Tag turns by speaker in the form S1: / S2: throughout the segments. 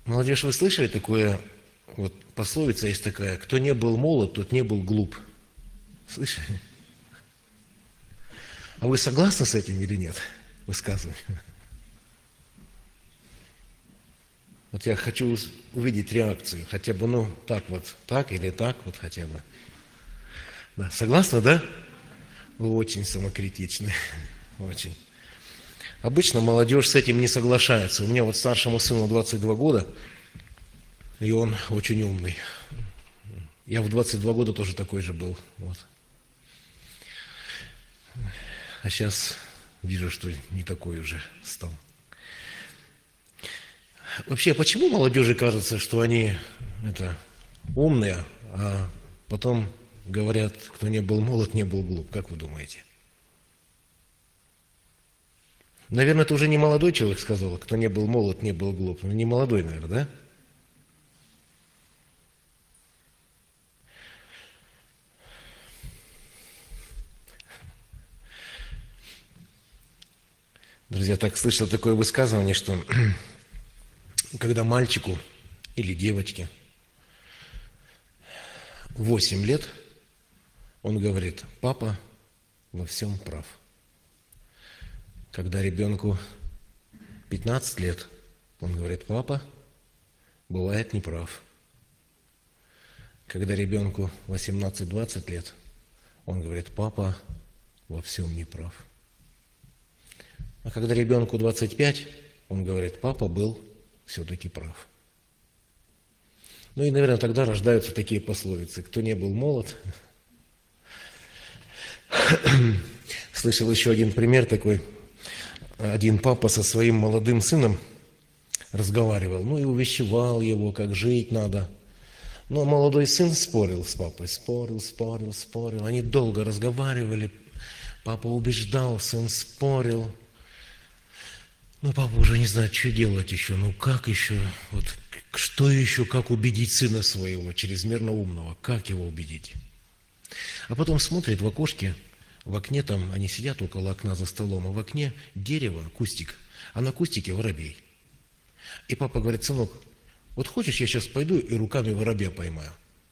S1: Молодежь, вы слышали такое, вот пословица есть такая: кто не был молод, тот не был глуп. Слышали? А вы согласны с этим или нет? Высказывание. Вот я хочу увидеть реакцию, хотя бы, ну, так вот, так или так вот хотя бы. Да, согласны, да? Вы очень самокритичны, очень. Обычно молодежь с этим не соглашается. У меня вот старшему сыну 22 года, и он очень умный. Я в 22 года тоже такой же был. Вот. А сейчас вижу, что не такой уже стал. Вообще, почему молодежи кажется, что они умные, а потом говорят, кто не был молод, не был глуп? Как вы думаете? Наверное, это уже не молодой человек сказал, кто не был молод, не был глуп. Ну, не молодой, наверное, да? Друзья, так слышал такое высказывание, что когда мальчику или девочке 8 лет, он говорит: папа во всем прав. Когда ребенку 15 лет, он говорит: папа бывает неправ. Когда ребенку 18-20 лет, он говорит: папа во всем неправ. А когда ребенку 25, он говорит: папа был все-таки прав. Ну и, наверное, тогда рождаются такие пословицы: кто не был молод. Слышал еще один пример такой. Один папа со своим молодым сыном разговаривал, ну и увещевал его, как жить надо. Но молодой сын спорил с папой, спорил. Они долго разговаривали, папа убеждал, сын спорил. Ну, папа уже не знает, что делать еще, ну как еще, вот что еще, как убедить сына своего, чрезмерно умного, как его убедить? А потом смотрит в окошке, в окне там, они сидят около окна за столом, а в окне дерево, кустик, а на кустике воробей. И папа говорит: сынок, вот хочешь, я сейчас пойду и руками воробья поймаю?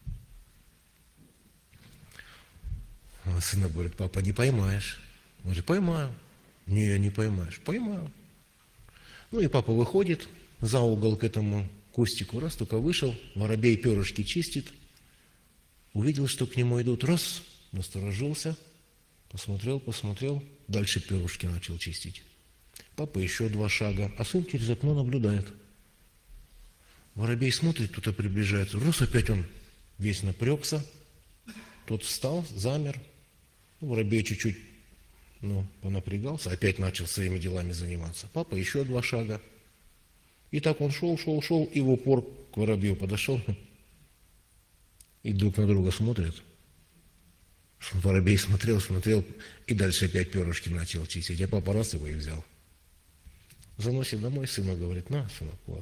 S1: А сынок говорит: папа, не поймаешь. Он говорит: поймаю. Не поймаешь. Поймаю. Ну и папа выходит за угол к этому кустику, раз только вышел, воробей перышки чистит, увидел, что к нему идут, раз, насторожился, посмотрел, дальше перышки начал чистить. Папа еще 2 шага, а сын через окно наблюдает. Воробей смотрит, кто-то приближается, раз, опять он весь напрягся, тот встал, замер, воробей чуть-чуть понапрягался, опять начал своими делами заниматься. Папа еще 2 шага. И так он шел, и в упор к воробью подошел. И друг на друга смотрят. Воробей смотрел, и дальше опять перышки начал чистить. А папа раз его и взял. Заносит домой, сына говорит: на, сынок, вот.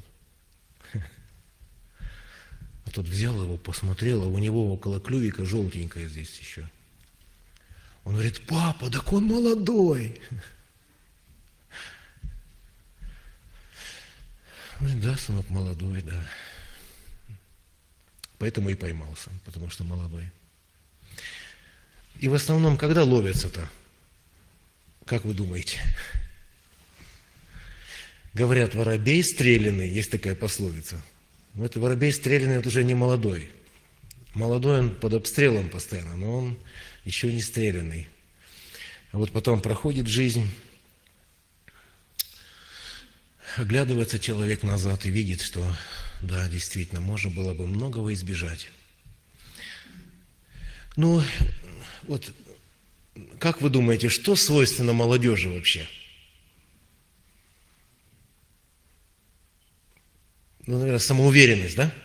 S1: А тот взял его, посмотрел, а у него около клювика желтенькое здесь еще. Он говорит: папа, так он молодой. Говорит: да, сынок, молодой, да. Поэтому и поймался, потому что молодой. И в основном, когда ловятся-то? Как вы думаете? Говорят, воробей стреляный, есть такая пословица. Но это воробей стреляный, это уже не молодой. Молодой он под обстрелом постоянно, но он еще не стрелянный. А вот потом проходит жизнь, оглядывается человек назад и видит, что да, действительно, можно было бы многого избежать. Ну, вот, как вы думаете, что свойственно молодежи вообще? Ну, наверное, самоуверенность, да?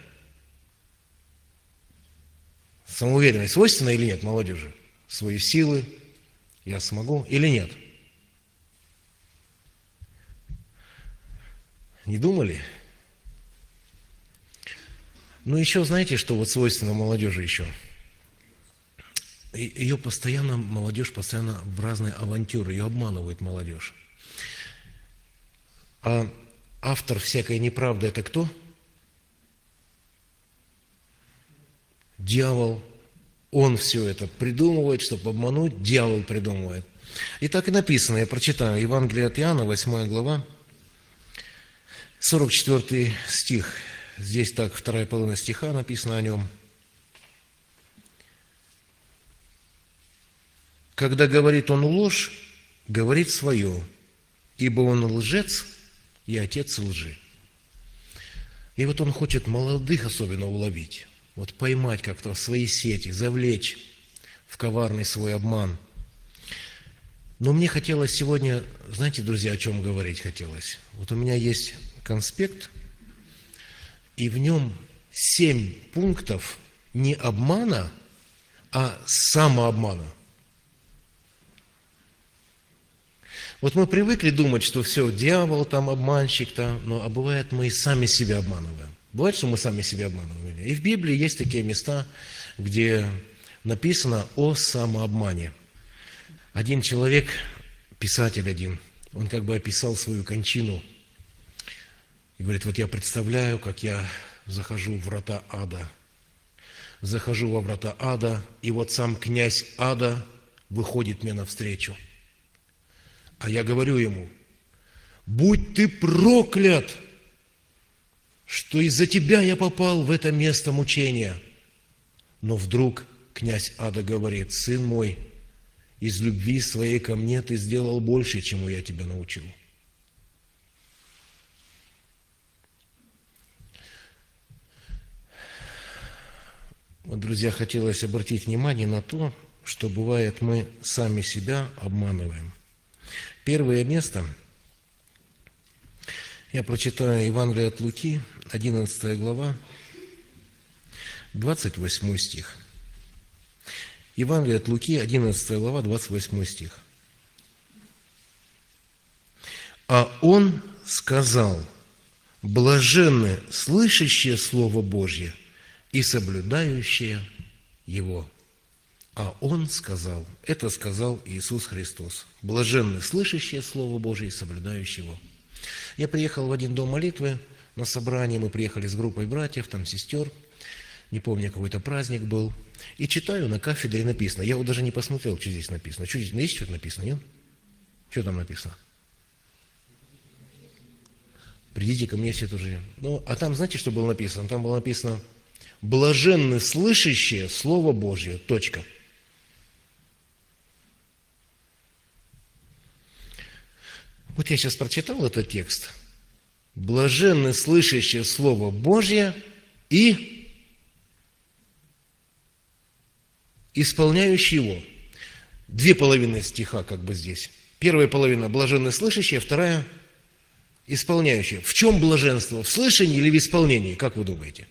S1: Самоуверенность свойственна или нет молодежи? Свои силы, я смогу или нет? Не думали? Ну, еще знаете, что вот свойственно молодежи еще? Молодежь постоянно в разные авантюры, ее обманывает молодежь. А автор всякой неправды – это кто? Дьявол, он все это придумывает, чтобы обмануть, дьявол придумывает. И так и написано, я прочитаю, Евангелие от Иоанна, 8 глава, 44 стих. Здесь так, вторая половина стиха написано о нем. Когда говорит он ложь, говорит свое, ибо он лжец и отец лжи. И вот он хочет молодых особенно уловить, вот поймать как-то в свои сети, завлечь в коварный свой обман. Но мне хотелось сегодня, знаете, друзья, о чем говорить хотелось? Вот у меня есть конспект, и в нем 7 пунктов не обмана, а самообмана. Вот мы привыкли думать, что все, дьявол там, обманщик там, но а бывает, мы и сами себя обманываем. Бывает, что мы сами себя обманываем. И в Библии есть такие места, где написано о самообмане. Один человек, писатель один, он как бы описал свою кончину. И говорит, вот я представляю, как я захожу в врата ада. Захожу во врата ада, и вот сам князь ада выходит мне навстречу. А я говорю ему, будь ты проклят, что из-за тебя я попал в это место мучения. Но вдруг князь ада говорит, сын мой, из любви своей ко мне ты сделал больше, чему я тебя научил. Вот, друзья, хотелось обратить внимание на то, что бывает, мы сами себя обманываем. Первое место, я прочитаю Евангелие от Луки, 11 глава, 28 стих. Евангелие от Луки, 11 глава, 28 стих. «А он сказал, блаженны слышащие Слово Божье и соблюдающие его». А он сказал, это сказал Иисус Христос, блаженны слышащие Слово Божие и соблюдающие его. Я приехал в один дом молитвы на собрание, мы приехали с группой братьев, там сестер, не помню, какой-то праздник был, и читаю, на кафедре написано, я вот даже не посмотрел, что здесь написано. Что здесь, есть что-то написано, нет? Что там написано? Придите ко мне все тоже. Ну, а там, знаете, что было написано? Там было написано, блаженны слышащие Слово Божье, точка. Вот я сейчас прочитал этот текст. Блаженны слышащие Слово Божье и исполняющие его. 2 половины стиха как бы здесь. Первая половина – блаженны слышащие, вторая – исполняющие. В чем блаженство? В слышании или в исполнении? Как вы думаете?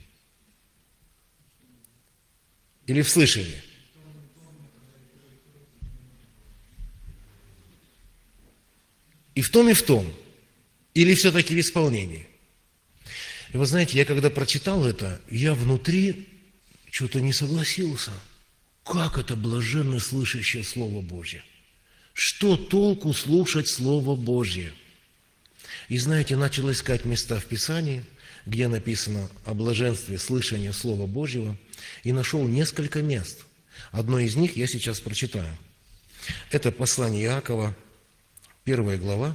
S1: Или в слышании? И в том, и в том. Или все-таки в исполнении? И вы знаете, я когда прочитал это, я внутри что-то не согласился. Как это блаженно слышащее Слово Божье? Что толку слушать Слово Божье? И знаете, начал искать места в Писании, где написано о блаженстве слышания Слова Божьего, и нашел несколько мест. Одно из них я сейчас прочитаю. Это послание Иакова, 1 глава,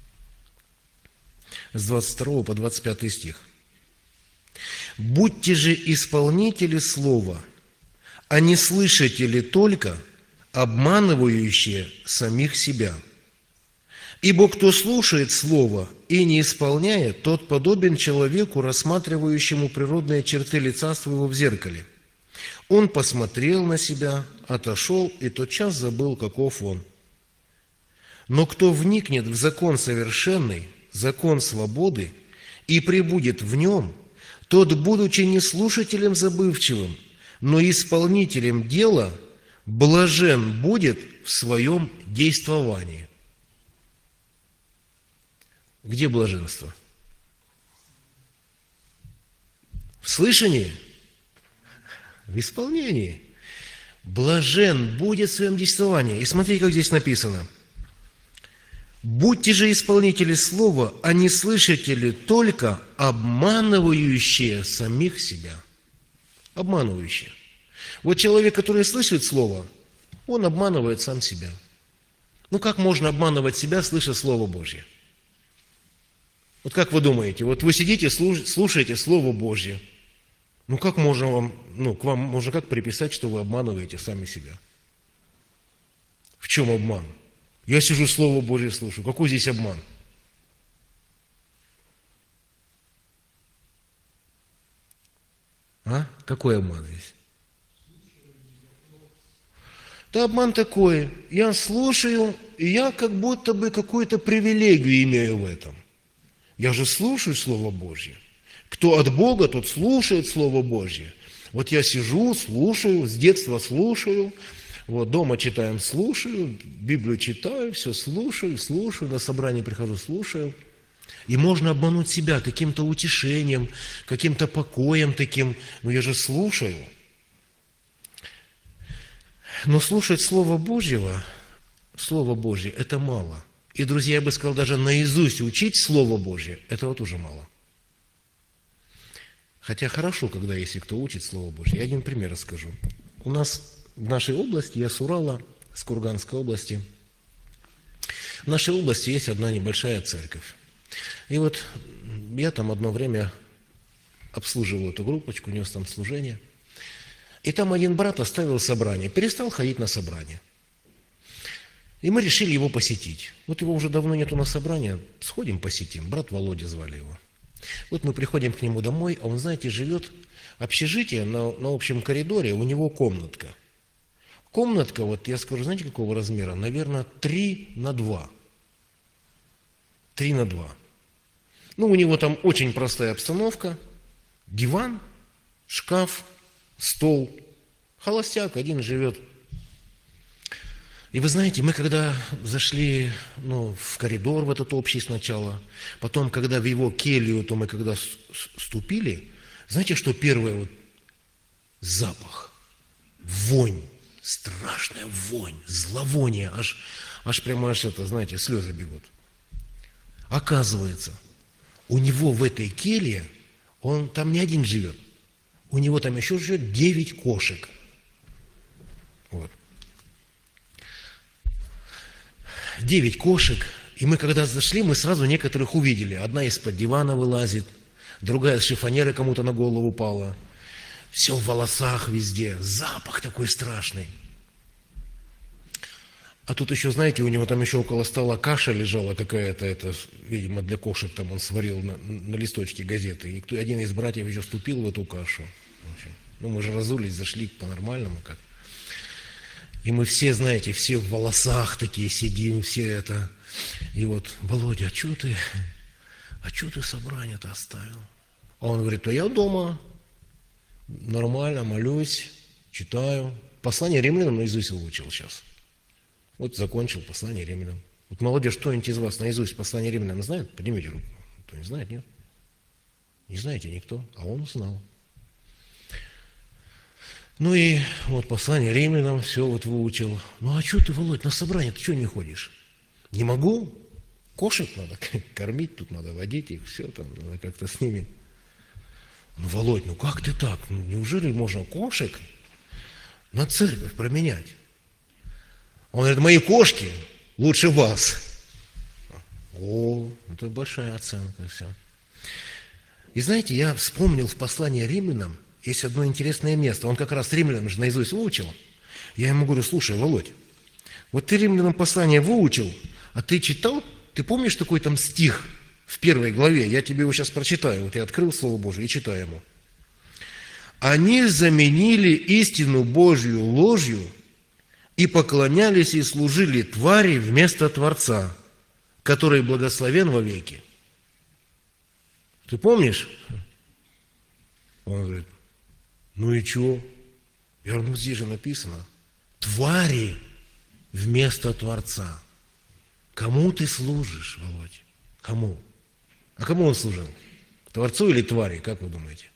S1: с 22 по 25 стих. «Будьте же исполнители слова, а не слышатели только, обманывающие самих себя. Ибо кто слушает слово и не исполняет, тот подобен человеку, рассматривающему природные черты лица своего в зеркале. Он посмотрел на себя, отошел и тотчас забыл, каков он. Но кто вникнет в закон совершенный, закон свободы, и пребудет в нем, тот, будучи не слушателем забывчивым, но исполнителем дела, блажен будет в своем действовании». Где блаженство? В слышании? В исполнении. Блажен будет в своем действовании. И смотрите, как здесь написано. «Будьте же исполнители слова, а не слышатели только, обманывающие самих себя». Обманывающие. Вот человек, который слышит Слово, он обманывает сам себя. Ну как можно обманывать себя, слыша Слово Божье? Вот как вы думаете, вот вы сидите, слушаете Слово Божье, ну как можно к вам можно как приписать, что вы обманываете сами себя? В чем обман? Я сижу, Слово Божье слушаю. Какой здесь обман? А? Какой обман здесь? Да обман такой. Я слушаю, и я как будто бы какую-то привилегию имею в этом. Я же слушаю Слово Божье. Кто от Бога, тот слушает Слово Божье. Вот я сижу, слушаю, с детства слушаю. Вот дома читаем, слушаю, Библию читаю, все слушаю, на собрание прихожу, слушаю. И можно обмануть себя каким-то утешением, каким-то покоем таким. Но я же слушаю. Но слушать Слово Божье – это мало. И, друзья, я бы сказал, даже наизусть учить Слово Божье – этого тоже мало. Хотя хорошо, когда если кто учит Слово Божье. Я один пример расскажу. У нас в нашей области, я с Урала, с Курганской области, в нашей области есть одна небольшая церковь. И вот я там одно время обслуживал эту группочку, нес там служение. И там один брат оставил собрание, перестал ходить на собрание. И мы решили его посетить. Вот его уже давно нету на собрании, сходим посетим. Брат Володя звали его. Вот мы приходим к нему домой, а он, знаете, живет общежитие на общем коридоре, у него комнатка. Комнатка, вот я скажу, знаете, какого размера? Наверное, 3×2. 3×2. Ну, у него там очень простая обстановка. Диван, шкаф, стол. Холостяк, один живет. И вы знаете, мы когда зашли в коридор в этот общий сначала, потом, когда в его келью, то мы когда ступили, знаете, что первое? Вот запах, вонь, страшная вонь, зловоние, аж прямо знаете, слезы бегут. Оказывается, у него в этой келье, он там не один живет, у него там еще живет 9 кошек. Вот. 9 кошек, и мы когда зашли, мы сразу некоторых увидели. Одна из-под дивана вылазит, другая с шифонеры кому-то на голову упала. Все в волосах везде, запах такой страшный. А тут еще, знаете, у него там еще около стола каша лежала какая-то, это, видимо, для кошек там он сварил на листочке газеты. И один из братьев еще вступил в эту кашу. Ну, мы же разулись, зашли по-нормальному как. И мы все, знаете, все в волосах такие сидим, все это. И вот, Володя, а что ты собрание-то оставил? А он говорит, я дома, нормально, молюсь, читаю. Послание римлянам наизусть выучил сейчас. Вот закончил послание римлянам. Вот молодежь, кто-нибудь из вас наизусть послание римлянам знает? Поднимите руку. Кто не знает, нет? Не знаете никто, а он узнал. Ну и вот послание римлянам, все вот выучил. Ну а что ты, Володь, на собрание ты что не ходишь? Не могу. Кошек надо кормить, тут надо водить их, все там, надо как-то с ними. Ну, Володь, ну как ты так? Ну, неужели можно кошек на церковь променять? Он говорит, мои кошки лучше вас. О, это большая оценка, все. И знаете, я вспомнил в послании римлянам, есть одно интересное место. Он как раз римлянам же наизусть выучил. Я ему говорю, слушай, Володь, вот ты римлянам послание выучил, а ты читал? Ты помнишь такой там стих в 1 главе? Я тебе его сейчас прочитаю. Вот я открыл Слово Божие и читаю ему. Они заменили истину Божью ложью и поклонялись и служили твари вместо Творца, который благословен вовеки. Ты помнишь? Он говорит, ну и чего? Я говорю, ну здесь же написано, твари вместо Творца. Кому ты служишь, Володь? Кому? А кому он служил? Творцу или твари, как вы думаете?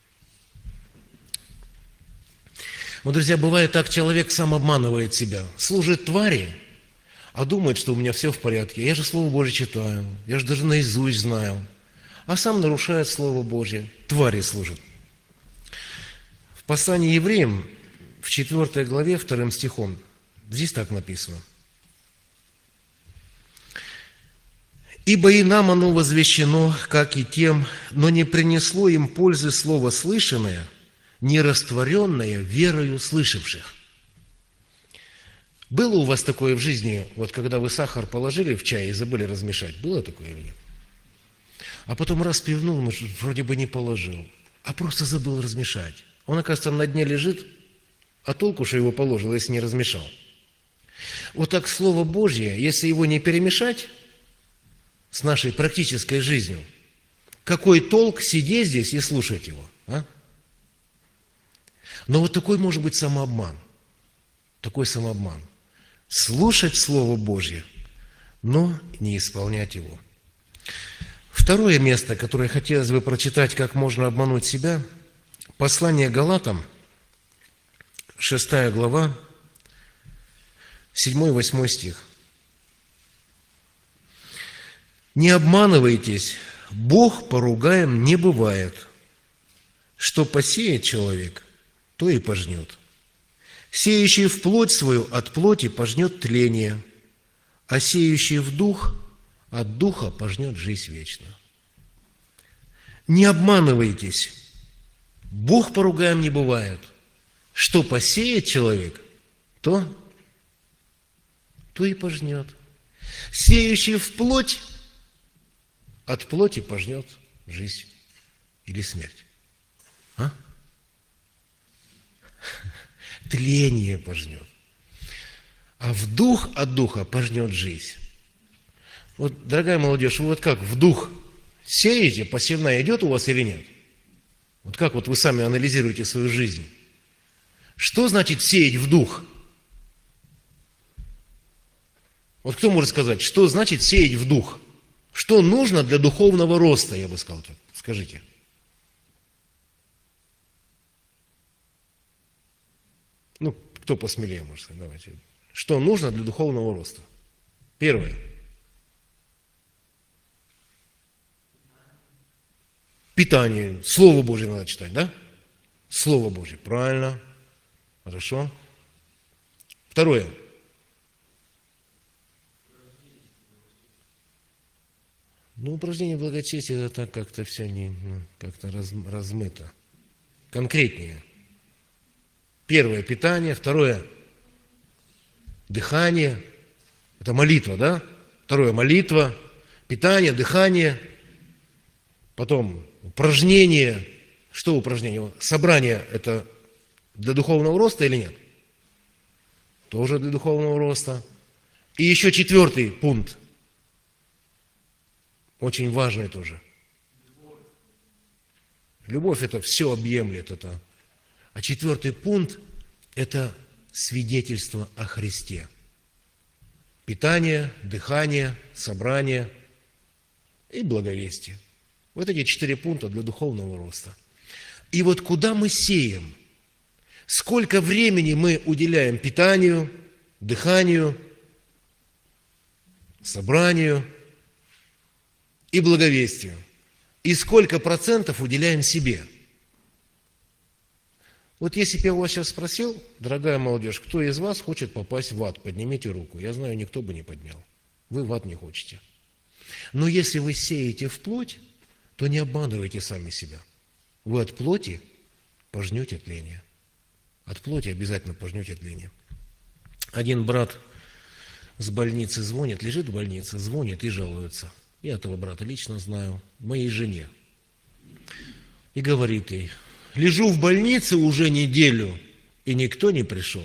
S1: Вот, друзья, бывает так, человек сам обманывает себя. Служит твари, а думает, что у меня все в порядке. Я же Слово Божье читаю, я же даже наизусть знаю. А сам нарушает Слово Божье. Твари служит. В послании евреям, в 4 главе 2 стихом. Здесь так написано. «Ибо и нам оно возвещено, как и тем, но не принесло им пользы слово слышанное, не растворенное верою слышавших». Было у вас такое в жизни, вот когда вы сахар положили в чай и забыли размешать? Было такое или нет? А потом раз пивнул, вроде бы не положил, а просто забыл размешать. Он, оказывается, на дне лежит, а толку, что его положил, если не размешал. Вот так Слово Божье, если его не перемешать с нашей практической жизнью, какой толк сидеть здесь и слушать его? А? Но вот такой может быть самообман. Такой самообман. Слушать Слово Божье, но не исполнять его. Второе место, которое хотелось бы прочитать, как можно обмануть себя, послание Галатам, 6 глава, 7-8 стих. «Не обманывайтесь, Бог поругаем не бывает. Что посеет человек, то и пожнет. Сеющий в плоть свою от плоти пожнет тление, а сеющий в дух от духа пожнет жизнь вечную». Не обманывайтесь, Бог поругаем не бывает. Что посеет человек, то и пожнет. Сеющий в плоть от плоти пожнет жизнь или смерть. А? Тление пожнет. А в дух от духа пожнет жизнь. Вот, дорогая молодежь, вы вот как в дух сеете, посевная идет у вас или нет? Вот как вот вы сами анализируете свою жизнь? Что значит сеять в дух? Вот кто может сказать, что значит сеять в дух? Что нужно для духовного роста, я бы сказал так. Скажите. Ну, кто посмелее, может сказать, давайте. Что нужно для духовного роста? Первое. Питание. Слово Божье надо читать, да? Слово Божье. Правильно. Хорошо. Второе. Ну, упражнение благочестия, это так как-то все не, как-то размыто. Конкретнее. Первое – питание. Второе – дыхание. Это молитва, да? Второе – молитва. Питание, дыхание. Потом упражнение. Что упражнение? Собрание – это для духовного роста или нет? Тоже для духовного роста. И еще 4 пункт. Очень важный тоже. Любовь это все объемлет. Это. А 4 пункт – это свидетельство о Христе. Питание, дыхание, собрание и благовестие. Вот эти 4 пункта для духовного роста. И вот куда мы сеем? Сколько времени мы уделяем питанию, дыханию, собранию и благовестию? И сколько процентов уделяем себе? Вот если бы я у вас сейчас спросил, дорогая молодежь, кто из вас хочет попасть в ад? Поднимите руку. Я знаю, никто бы не поднял. Вы в ад не хотите. Но если вы сеете в плоть, то не обманывайте сами себя. Вы от плоти пожнете тление. От плоти обязательно пожнете тление. Один брат с больницы звонит, лежит в больнице, звонит и жалуется. Я этого брата лично знаю, моей жене. И говорит ей: лежу в больнице уже неделю, и никто не пришел.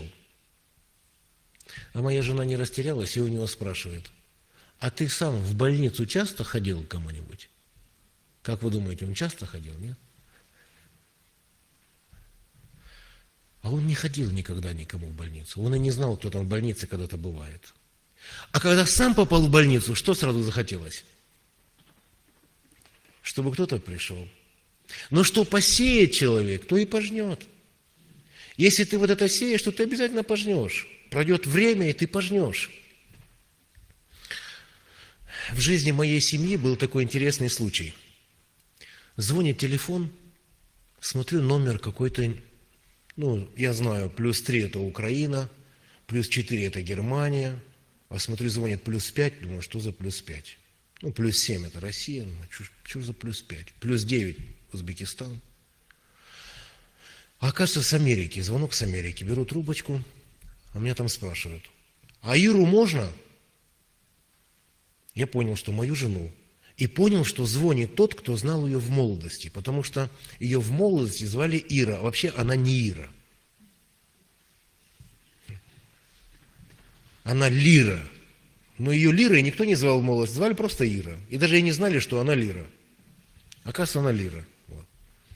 S1: А моя жена не растерялась и у него спрашивает: а ты сам в больницу часто ходил к кому-нибудь? Как вы думаете, он часто ходил, нет? А он не ходил никогда никому в больницу. Он и не знал, кто там в больнице когда-то бывает. А когда сам попал в больницу, что сразу захотелось? Чтобы кто-то пришел. Но что посеет человек, то и пожнет. Если ты вот это сеешь, то ты обязательно пожнешь. Пройдет время, и ты пожнешь. В жизни моей семьи был такой интересный случай. Звонит телефон, смотрю, номер какой-то Ну, я знаю, +3 это Украина, +4 это Германия, а смотрю, звонит +5, думаю, что за +5? Ну, +7 это Россия, ну, что за +5? +9 Узбекистан. А оказывается, с Америки, звонок с Америки. Беру трубочку, а меня там спрашивают, а Иру можно? Я понял, что мою жену. И понял, что звонит тот, кто знал ее в молодости, потому что ее в молодости звали Ира, а вообще она не Ира. Она Лира. Но ее Лирой никто не звал в молодости, звали просто Ира. И даже и не знали, что она Лира. Оказывается, она Лира. Вот.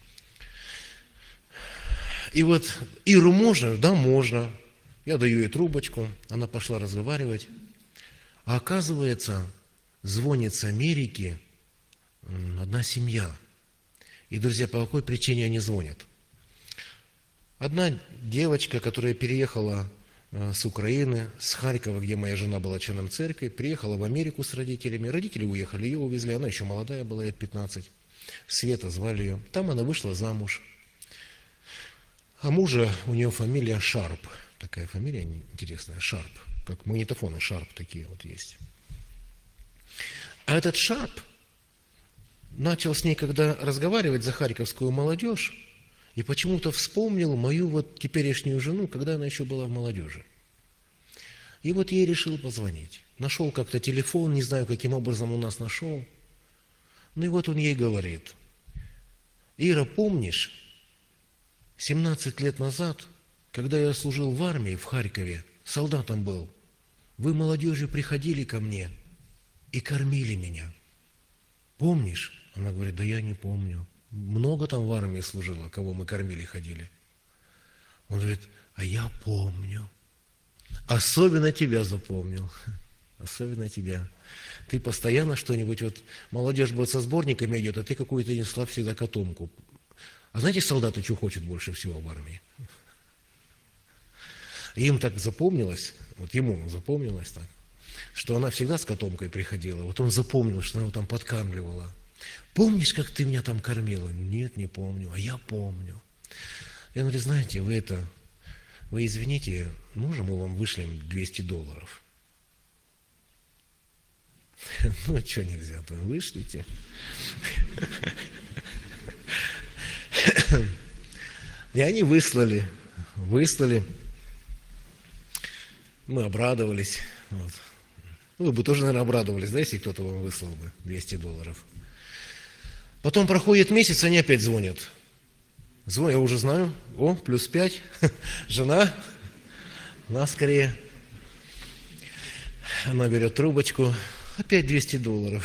S1: И вот Иру можно? Да, можно. Я даю ей трубочку, она пошла разговаривать. А оказывается, звонит с Америки одна семья. И, друзья, по какой причине они звонят? Одна девочка, которая переехала с Украины, с Харькова, где моя жена была членом церкви, приехала в Америку с родителями. Родители уехали, ее увезли, она еще молодая была, лет 15. Света звали ее. Там она вышла замуж. А мужа, у нее фамилия Шарп. Такая фамилия интересная, Шарп. Как магнитофоны Шарп такие вот есть. А этот Шарп начал с ней, когда разговаривать за харьковскую молодежь, и почему-то вспомнил мою вот теперешнюю жену, когда она еще была в молодежи. И вот ей решил позвонить. Нашел как-то телефон, не знаю, каким образом у нас нашел. Ну и вот он ей говорит: Ира, помнишь, 17 лет назад, когда я служил в армии в Харькове, солдатом был, вы, молодежью, приходили ко мне и кормили меня. Помнишь? Она говорит: да я не помню. Много там в армии служило, кого мы кормили, ходили. Он говорит: а я помню. Особенно тебя запомнил. Особенно тебя. Ты постоянно что-нибудь, вот молодежь будет со сборниками идет, а ты какую-то несла всегда котомку. А знаете, солдаты что хочет больше всего в армии? Им так запомнилось, вот ему запомнилось так, что она всегда с котомкой приходила. Вот он запомнил, что она его там подкармливала. Помнишь, как ты меня там кормила? Нет, не помню. А я помню. Я говорю: знаете, вы извините, можем мы вам вышлем $200? Ну, что нельзя, то вышлите. И они выслали. Мы обрадовались. Вот. Вы бы тоже, наверное, обрадовались, да, если кто-то вам выслал бы $200. Потом проходит месяц, они опять звонят. Звонят, я уже знаю. О, +5. Жена. На скорее. Она берет трубочку. Опять $200.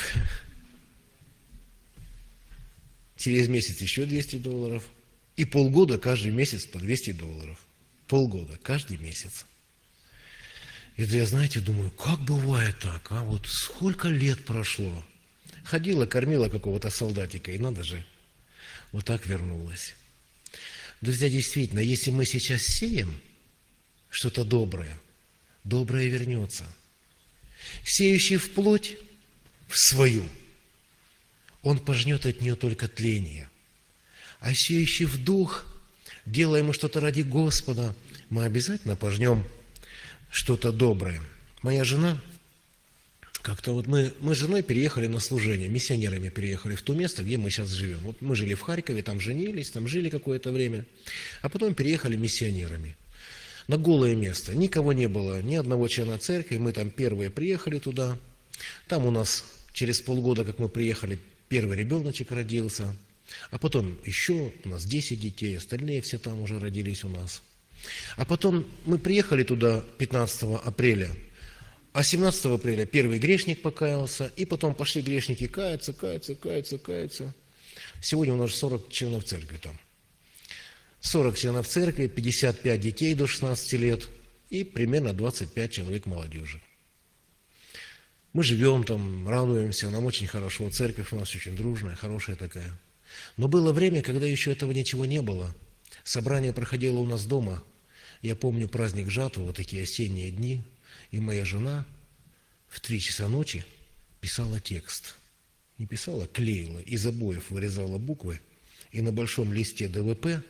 S1: Через месяц еще $200. И полгода каждый месяц по $200. Полгода каждый месяц. И я, знаете, думаю, как бывает так, а? Вот сколько лет прошло. Ходила, кормила какого-то солдатика, и надо же, вот так вернулась. Друзья, действительно, если мы сейчас сеем что-то доброе, доброе вернется. Сеющий в плоть, в свою, он пожнет от нее только тление. А сеющий в дух, делая ему что-то ради Господа, мы обязательно пожнем что-то доброе. Моя жена, как-то вот мы с женой переехали на служение, миссионерами переехали в то место, где мы сейчас живем. Вот мы жили в Харькове, там женились, там жили какое-то время, а потом переехали миссионерами на голое место. Никого не было, ни одного члена церкви, мы там первые приехали туда. Там у нас через полгода, как мы приехали, первый ребеночек родился, а потом еще у нас 10 детей, остальные все там уже родились у нас. А потом мы приехали туда 15 апреля, а 17 апреля первый грешник покаялся, и потом пошли грешники каяться. Сегодня у нас 40 членов церкви там. 40 членов церкви, 55 детей до 16 лет и примерно 25 человек молодежи. Мы живем там, радуемся, нам очень хорошо, церковь у нас очень дружная, хорошая такая. Но было время, когда еще этого ничего не было. Собрание проходило у нас дома. Я помню праздник жатвы, вот такие осенние дни, и моя жена в 3 часа ночи писала текст. Не писала, клеила, из обоев вырезала буквы, и на большом листе ДВП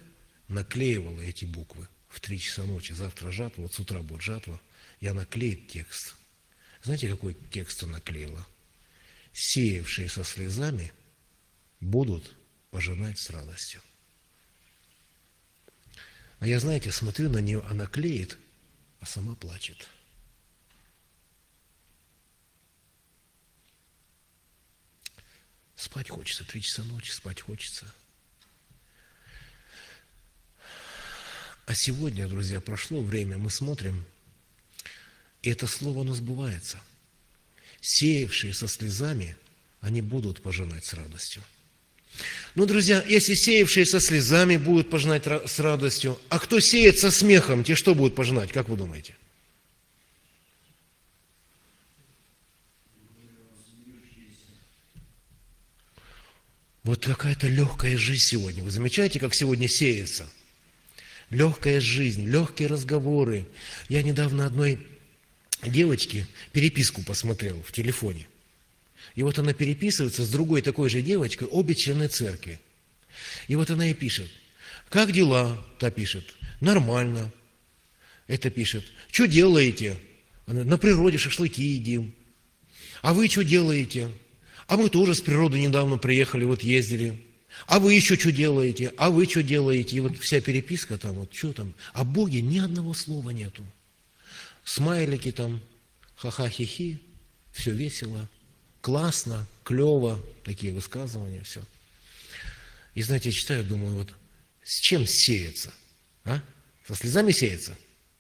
S1: наклеивала эти буквы в 3 часа ночи. Завтра жатва, вот с утра будет жатва. Я наклеит текст. Знаете, какой текст она наклеила? Сеявшие со слезами будут пожинать с радостью. А я, знаете, смотрю на нее, она клеит, а сама плачет. Спать хочется, 3 часа ночи, спать хочется. А сегодня, друзья, прошло время, мы смотрим, и это слово, оно сбывается. Сеявшие со слезами, они будут пожинать с радостью. Ну, друзья, если сеявшие со слезами будут пожинать с радостью, а кто сеет со смехом, те что будут пожинать, как вы думаете? Вот какая-то легкая жизнь сегодня. Вы замечаете, как сегодня сеется? Легкая жизнь, легкие разговоры. Я недавно одной девочке переписку посмотрел в телефоне. И вот она переписывается с другой такой же девочкой, обе члены церкви. И вот она и пишет: как дела? Та пишет: нормально. Это пишет: что делаете? Она: на природе шашлыки едим. А вы что делаете? А мы тоже с природы недавно приехали, вот ездили. А вы еще что делаете? А вы что делаете? И вот вся переписка там, вот что там. О Боге ни одного слова нету. Смайлики там, ха-ха-хи-хи, все весело, классно, клево, такие высказывания, все. И знаете, я читаю, думаю, вот с чем сеется? А? Со слезами сеется?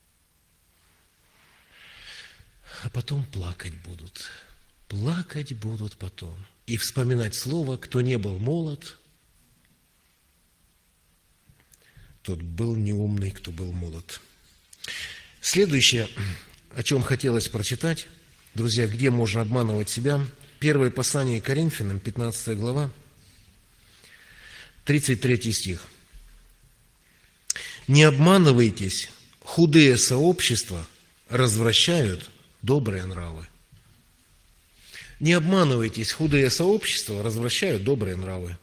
S1: А потом плакать будут. Плакать будут потом. И вспоминать слово: кто не был молод, тот был неумный, кто был молод. Следующее, о чем хотелось прочитать, друзья, где можно обманывать себя. Первое послание к Коринфянам, 15 глава, 33 стих. «Не обманывайтесь, худые сообщества развращают добрые нравы». Не обманывайтесь, худые сообщества развращают добрые нравы.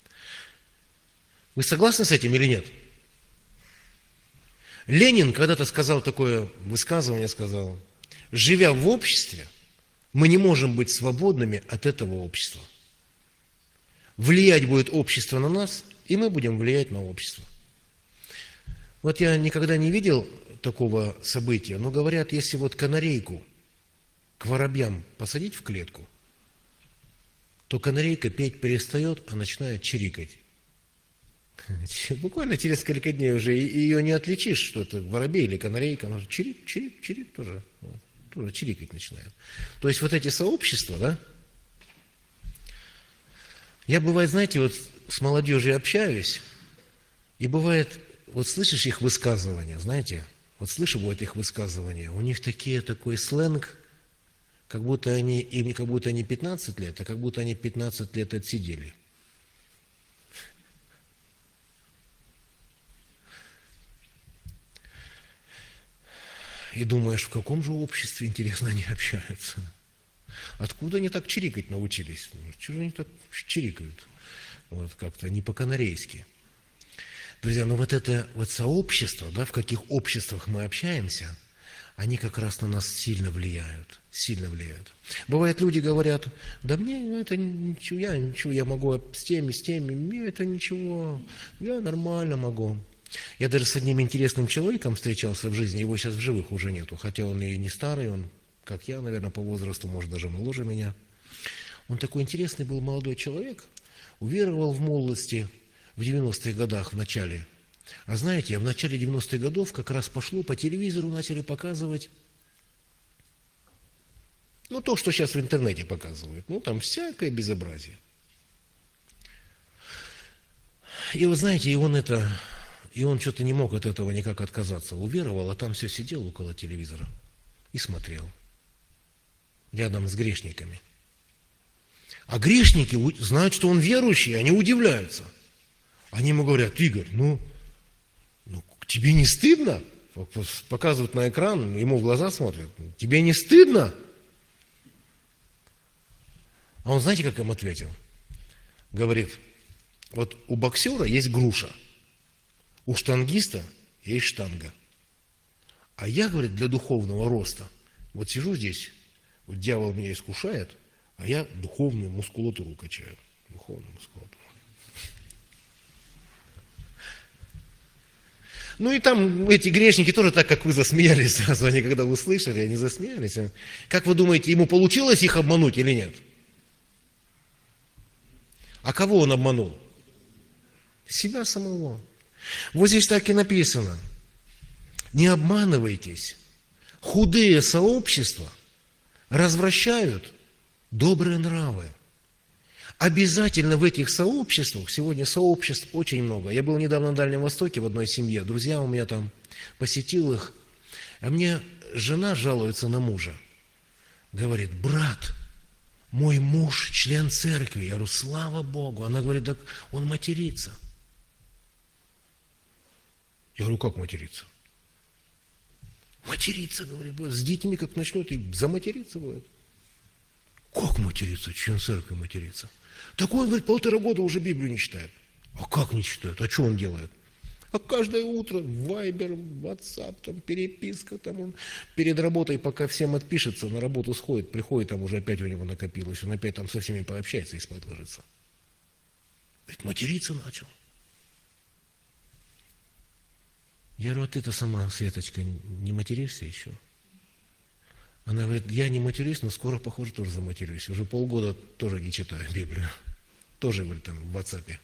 S1: Вы согласны с этим или нет? Ленин когда-то сказал такое высказывание, сказал: живя в обществе, мы не можем быть свободными от этого общества. Влиять будет общество на нас, и мы будем влиять на общество. Вот я никогда не видел такого события, но говорят, если вот канарейку к воробьям посадить в клетку, то канарейка петь перестает, а начинает чирикать. Буквально через несколько дней уже ее не отличишь, что это воробей или канарейка, она чирик, чирик, чирик тоже, вот, тоже чирикать начинает. То есть вот эти сообщества, да, я бывает, знаете, вот с молодежью общаюсь, и бывает, вот слышишь их высказывания, знаете, вот слышу вот их высказывания, у них такой сленг, как будто они 15 лет, а как будто они 15 лет отсидели. И думаешь, в каком же обществе, интересно, они общаются? Откуда они так чирикать научились? Чего же они так чирикают? Вот как-то не по-канарейски. Друзья, ну вот это вот сообщество, да, в каких обществах мы общаемся, они как раз на нас сильно влияют, сильно влияют. Бывает, люди говорят: да мне это ничего, я могу с теми, мне это ничего, я нормально могу. Я даже с одним интересным человеком встречался в жизни, его сейчас в живых уже нету, хотя он и не старый, он, как я, наверное, по возрасту, может, даже моложе меня. Он такой интересный был молодой человек, уверовал в молодости, в 90-х годах в начале. А знаете, в начале 90-х годов как раз пошло, по телевизору начали показывать, ну, то, что сейчас в интернете показывают, ну, там всякое безобразие. И вы знаете, и он что-то не мог от этого никак отказаться. Уверовал, а там все сидел около телевизора и смотрел. Рядом с грешниками. А грешники знают, что он верующий, они удивляются. Они ему говорят: Игорь, ну тебе не стыдно? Показывают на экран, ему в глаза смотрят. Тебе не стыдно? А он, знаете, как им ответил? Говорит: вот у боксера есть груша. У штангиста есть штанга. А я, говорит, для духовного роста, вот сижу здесь, вот дьявол меня искушает, а я духовную мускулатуру качаю. Духовную мускулатуру. Ну и там эти грешники тоже так, как вы, засмеялись сразу. Они когда услышали, они засмеялись. Как вы думаете, ему получилось их обмануть или нет? А кого он обманул? Себя самого. Вот здесь так и написано. Не обманывайтесь. Худые сообщества развращают добрые нравы. Обязательно в этих сообществах, сегодня сообществ очень много. Я был недавно на Дальнем Востоке в одной семье, друзья у меня там, посетил их, а мне жена жалуется на мужа. Говорит: брат, мой муж член церкви. Я говорю: слава Богу. Она говорит: так он матерится. Я говорю: как материться? Материться, говорит, с детьми как начнет, и заматериться будет. Как материться? Член церкви материться? Так он, говорит, 1,5 года уже Библию не читает. А как не читает? А что он делает? А каждое утро Вайбер, Ватсап, там переписка, там он перед работой, пока всем отпишется, на работу сходит, приходит, там уже опять у него накопилось, он опять там со всеми пообщается и спать ложится. Говорит, материться начал. Я говорю: а ты-то сама, Светочка, не материшься еще? Она говорит: я не матерюсь, но скоро, похоже, тоже заматерюсь. Уже полгода тоже не читаю Библию. Тоже, говорит, там в WhatsApp.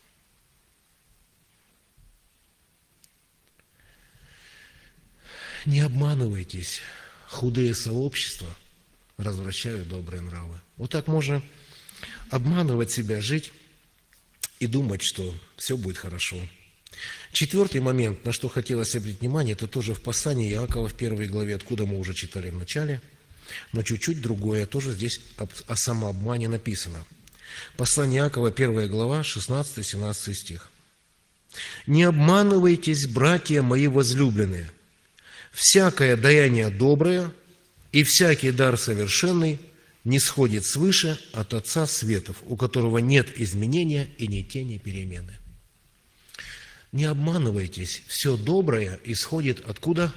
S1: Не обманывайтесь. Худые сообщества развращают добрые нравы. Вот так можно обманывать себя, жить и думать, что все будет хорошо. 4-й момент, на что хотелось обратить внимание, это тоже в послании Иакова в 1 главе, откуда мы уже читали в начале, но чуть-чуть другое, тоже здесь о самообмане написано. Послание Иакова, 1 глава, 16-17 стих. «Не обманывайтесь, братья мои возлюбленные, всякое даяние доброе и всякий дар совершенный не сходит свыше от Отца светов, у которого нет изменения и ни тени перемены». Не обманывайтесь, все доброе исходит откуда?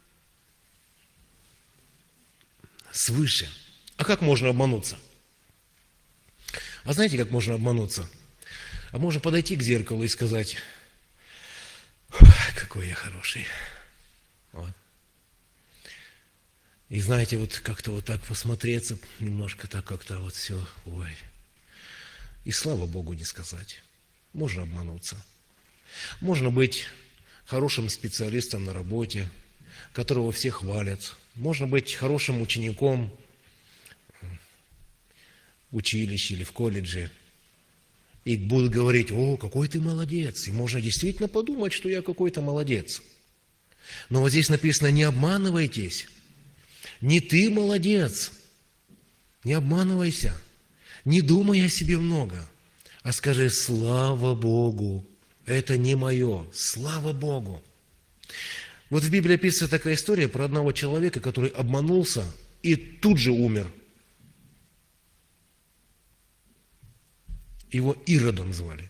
S1: Свыше. А как можно обмануться? А знаете, как можно обмануться? А можно подойти к зеркалу и сказать: какой я хороший. Вот. И знаете, вот как-то вот так посмотреться, немножко так как-то вот все, ой. И слава Богу не сказать. Можно обмануться. Можно быть хорошим специалистом на работе, которого все хвалят. Можно быть хорошим учеником в училище или в колледже. И будут говорить: о, какой ты молодец. И можно действительно подумать, что я какой-то молодец. Но вот здесь написано: не обманывайтесь. Не ты молодец. Не обманывайся. Не думай о себе много. А скажи: слава Богу. Это не мое. Слава Богу. Вот в Библии описывается такая история про одного человека, который обманулся и тут же умер. Его Иродом звали.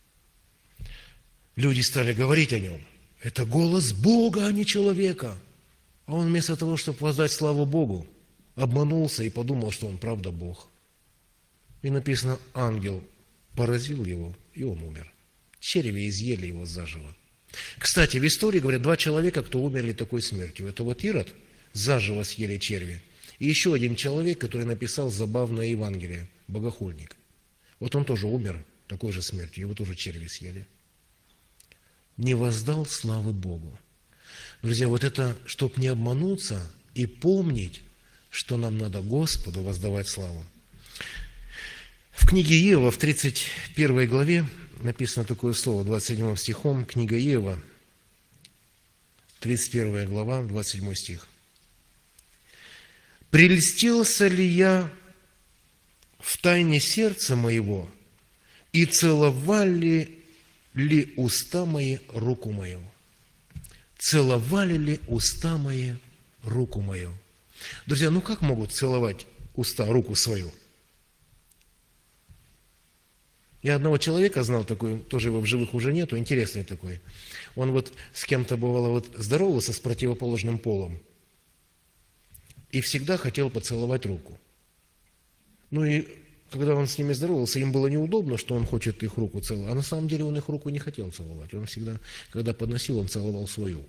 S1: Люди стали говорить о нем. Это голос Бога, а не человека. А он вместо того, чтобы воздать славу Богу, обманулся и подумал, что он правда Бог. И написано: ангел поразил его, и он умер. Черви изъели его заживо. Кстати, в истории, говорят, 2 человека, кто умерли такой смертью. Это вот Ирод, заживо съели черви, и еще один человек, который написал забавное Евангелие, богохульник. Вот он тоже умер такой же смертью, его тоже черви съели. Не воздал славы Богу. Друзья, вот это, чтобы не обмануться и помнить, что нам надо Господу воздавать славу. В книге Иова, в 31 главе, написано такое слово, 27 стихом, книга Иова, 31 глава, 27 стих. «Прельстился ли я в тайне сердца моего, и целовали ли уста мои руку мою?» Целовали ли уста мои руку мою? Друзья, ну как могут целовать уста руку свою? Я одного человека знал такой, тоже его в живых уже нету, интересный такой. Он вот с кем-то бывало вот здоровался с противоположным полом и всегда хотел поцеловать руку. Ну и когда он с ними здоровался, им было неудобно, что он хочет их руку целовать. А на самом деле он их руку не хотел целовать. Он всегда, когда подносил, он целовал свою.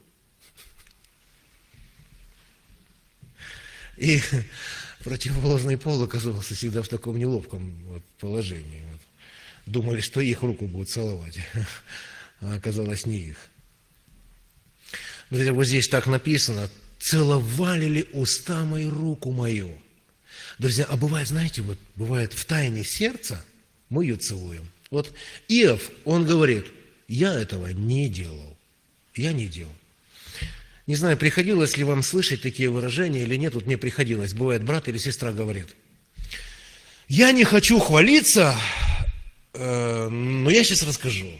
S1: И противоположный пол оказывался всегда в таком неловком вот положении. Вот. Думали, что их руку будут целовать, а оказалось не их. Друзья, вот здесь так написано: «Целовали ли уста мои руку мою?» Друзья, а бывает, знаете, вот бывает в тайне сердца мы ее целуем. Вот Иов, он говорит: я этого не делал, я не делал. Не знаю, приходилось ли вам слышать такие выражения или нет, вот мне приходилось. Бывает, брат или сестра говорит: я не хочу хвалиться, но я сейчас расскажу.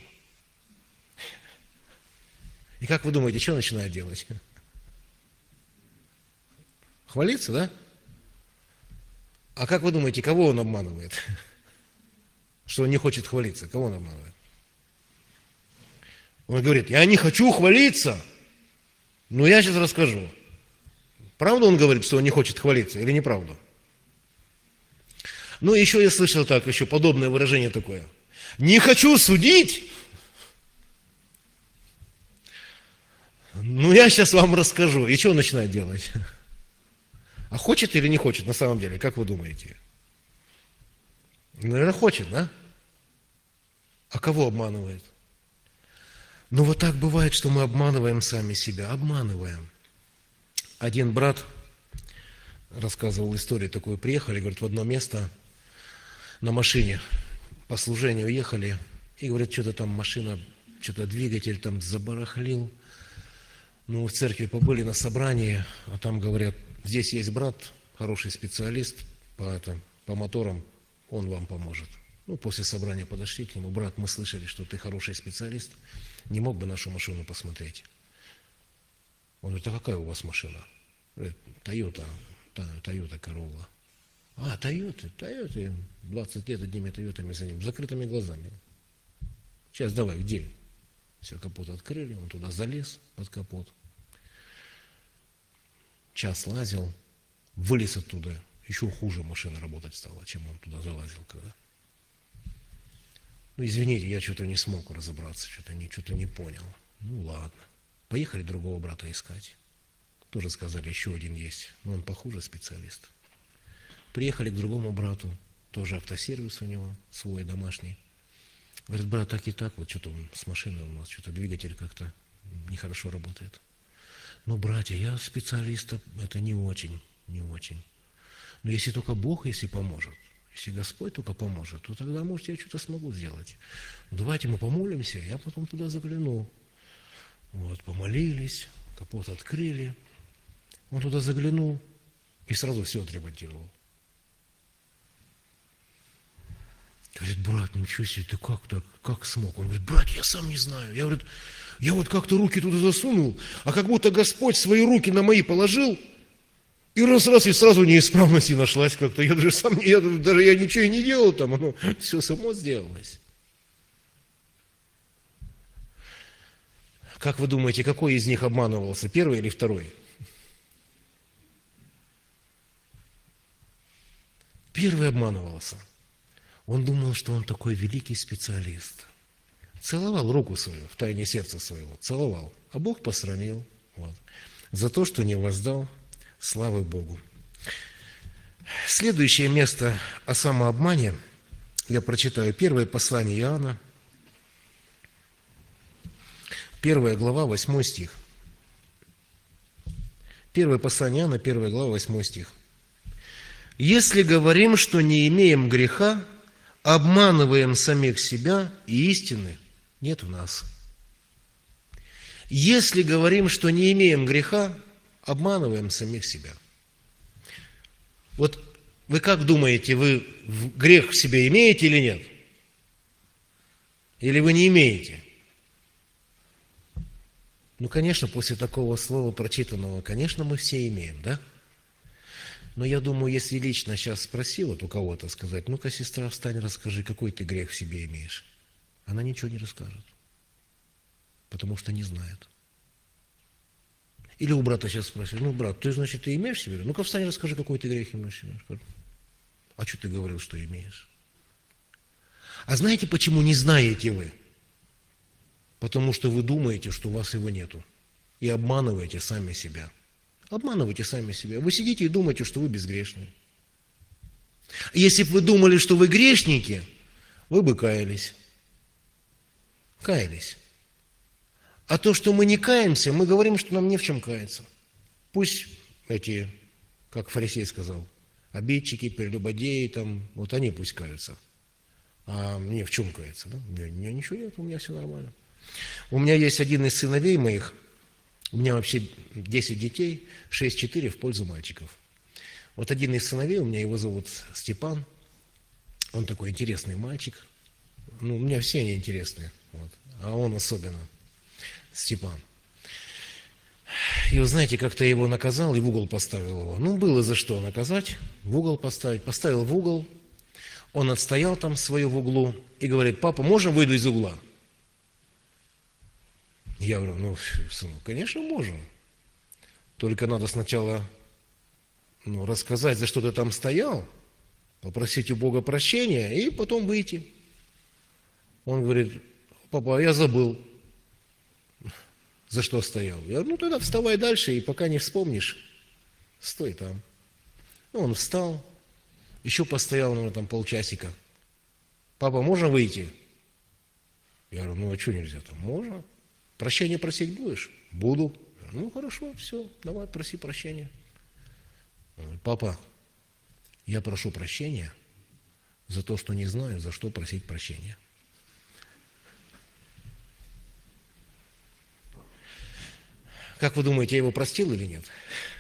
S1: И как вы думаете, что начинает делать? Хвалиться, да? А как вы думаете, кого он обманывает? Что он не хочет хвалиться, кого он обманывает? Он говорит: я не хочу хвалиться, но я сейчас расскажу. Правда он говорит, что он не хочет хвалиться, или неправда? Ну, еще я слышал так, еще подобное выражение такое: не хочу судить, ну, я сейчас вам расскажу. И что он начинает делать? А хочет или не хочет на самом деле, как вы думаете? Наверное, хочет, да? А кого обманывает? Ну, вот так бывает, что мы обманываем сами себя, обманываем. Один брат рассказывал историю такую, приехали, говорит, в одно место на машине по служению ехали, и, говорит, что-то там машина, что-то двигатель там забарахлил. Ну, в церкви побыли на собрании, а там говорят: здесь есть брат, хороший специалист по моторам, он вам поможет. Ну, после собрания подошли к нему: брат, мы слышали, что ты хороший специалист, не мог бы нашу машину посмотреть? Он говорит: а какая у вас машина? Говорит: Toyota Corolla. А, Toyota, 20 лет одними Тойотами за ним, с закрытыми глазами. Сейчас давай, где? Все, капот открыли, он туда залез под капот. Час лазил, вылез оттуда, еще хуже машина работать стала, чем он туда залазил когда. Ну, извините, я что-то не смог разобраться, что-то не понял. Ну, ладно. Поехали другого брата искать. Тоже сказали, еще один есть, но он похуже специалист. Приехали к другому брату, тоже автосервис у него, свой домашний. Говорит: брат, так и так, вот что-то с машиной у нас, что-то двигатель как-то нехорошо работает. Ну, братья, я специалист, это не очень. Но если только Бог, если поможет, если Господь только поможет, то тогда, может, я что-то смогу сделать. Давайте мы помолимся, я потом туда загляну. Вот, помолились, капот открыли, он туда заглянул и сразу все отремонтировал. Говорит: брат, ничего себе, ты как так, как смог? Он говорит: брат, я сам не знаю. Я, говорит, я вот как-то руки туда засунул, а как будто Господь свои руки на мои положил, и раз, и сразу неисправность и нашлась как-то. Я даже сам, я ничего и не делал там, оно все само сделалось. Как вы думаете, какой из них обманывался, первый или второй? Первый обманывался. Он думал, что он такой великий специалист. Целовал руку свою, в тайне сердца своего, целовал. А Бог посрамил. Вот. За то, что не воздал славы Богу. Следующее место о самообмане я прочитаю. Первое послание Иоанна, 1 глава, 8 стих. Первое послание Иоанна, 1 глава, 8 стих. «Если говорим, что не имеем греха, обманываем самих себя, и истины нет в нас». Если говорим, что не имеем греха, обманываем самих себя. Вот вы как думаете, вы грех в себе имеете или нет? Или вы не имеете? Ну, конечно, после такого слова прочитанного, конечно, мы все имеем, да? Но я думаю, если лично сейчас спроси вот у кого-то сказать, ну-ка, сестра, встань, расскажи, какой ты грех в себе имеешь. Она ничего не расскажет, потому что не знает. Или у брата сейчас спросишь, ну, брат, ты, значит, ты имеешь в себе? Ну-ка, встань, расскажи, какой ты грех имеешь в себе. А что ты говорил, что имеешь? А знаете, почему не знаете вы? Потому что вы думаете, что у вас его нету. И обманываете сами себя. Обманываете сами себя. Вы сидите и думаете, что вы безгрешны. Если бы вы думали, что вы грешники, вы бы каялись. Каялись. А то, что мы не каемся, мы говорим, что нам не в чем каяться. Пусть эти, как фарисей сказал, обидчики, прелюбодеи, там, вот они пусть каются. А мне в чем каяться? Да? У меня ничего нет, у меня все нормально. У меня есть один из сыновей моих, у меня вообще 10 детей, 6-4 в пользу мальчиков. Вот один из сыновей, у меня его зовут Степан, он такой интересный мальчик. Ну, у меня все они интересные, вот. А он особенно, Степан. И вы знаете, как-то я его наказал и в угол поставил его. Ну, было за что наказать, в угол поставить. Поставил в угол, он отстоял там свое в углу и говорит, папа, можно выйду из угла? Я говорю, ну, сынок, конечно, можем. Только надо сначала рассказать, за что ты там стоял, попросить у Бога прощения и потом выйти. Он говорит, папа, я забыл, за что стоял. Я говорю, ну, тогда вставай дальше, и пока не вспомнишь, стой там. Ну, он встал, еще постоял, наверное, там полчасика. Папа, можно выйти? Я говорю, ну, а что нельзя там? Можно. Прощения просить будешь? Буду. Ну, хорошо, все, давай, проси прощения. Он говорит, папа, я прошу прощения за то, что не знаю, за что просить прощения. Как вы думаете, я его простил или нет?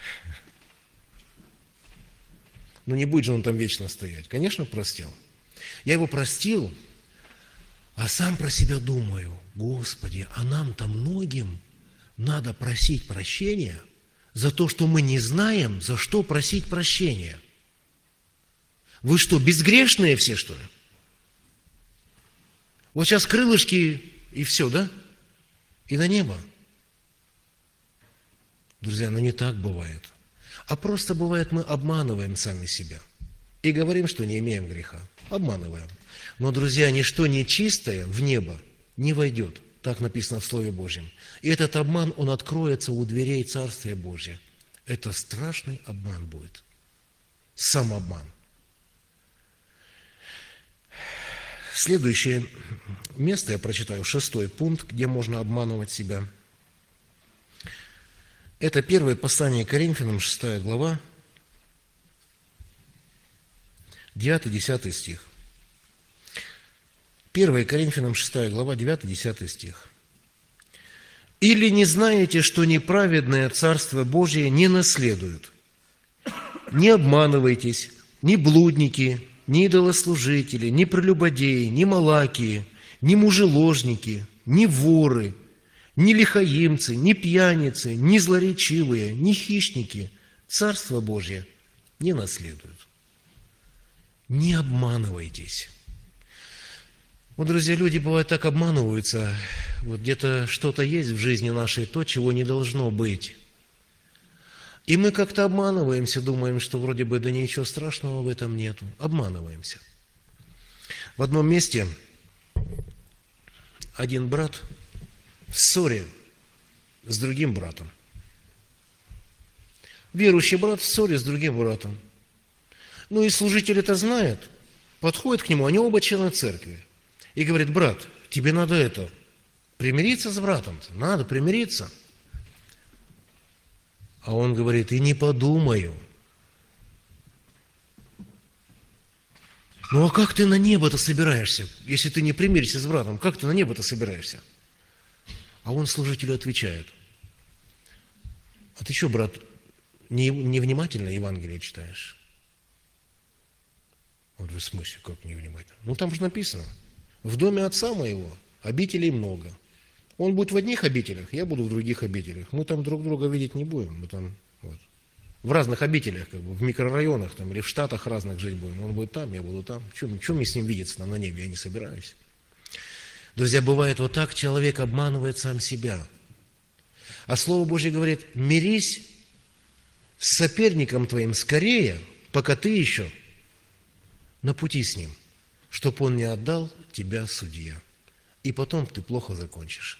S1: Ну, не будет же он там вечно стоять. Конечно, простил. Я его простил, а сам про себя думаю, Господи, а нам-то многим надо просить прощения за то, что мы не знаем, за что просить прощения. Вы что, безгрешные все, что ли? Вот сейчас крылышки и все, да? И на небо. Друзья, не так бывает. А просто бывает, мы обманываем сами себя и говорим, что не имеем греха. Обманываем. Но, друзья, ничто нечистое в небо не войдет. Так написано в Слове Божьем. И этот обман, он откроется у дверей Царствия Божия. Это страшный обман будет. Самообман. Следующее место я прочитаю, 6-й пункт, где можно обманывать себя. Это первое послание к Коринфянам, 6 глава, 9-10 стих. 1 Коринфянам 6 глава, 9-10 стих. «Или не знаете, что неправедное Царство Божие не наследуют? Не обманывайтесь, ни блудники, ни идолослужители, ни прелюбодеи, ни малакии, ни мужеложники, ни воры, ни лихаимцы, ни пьяницы, ни злоречивые, ни хищники Царство Божие не наследуют». Не обманывайтесь. Вот, друзья, люди бывают так обманываются. Вот где-то что-то есть в жизни нашей, то, чего не должно быть. И мы как-то обманываемся, думаем, что вроде бы да ничего страшного в этом нету. Обманываемся. В одном месте один брат в ссоре с другим братом. Верующий брат в ссоре с другим братом. Ну и служитель это знает, подходит к нему, они оба члены церкви. И говорит, брат, тебе надо примириться с братом-то, надо примириться. А он говорит, и не подумаю. Ну а как ты на небо-то собираешься, если ты не примиришься с братом, как ты на небо-то собираешься? А он служителю отвечает, а ты что, брат, невнимательно Евангелие читаешь? Он говорит, в смысле, как невнимательно? Ну там же написано, в доме отца моего обителей много. Он будет в одних обителях, я буду в других обителях. Мы там друг друга видеть не будем. Мы там, вот. в разных обителях, как бы, в микрорайонах там, или в штатах разных жить будем. Он будет там, я буду там. Чем мне с ним видеться там на небе? Я не собираюсь. Друзья, бывает вот так, человек обманывает сам себя. А Слово Божье говорит, мирись с соперником твоим скорее, пока ты еще на пути с ним, чтоб он не отдал тебя судья. И потом ты плохо закончишь.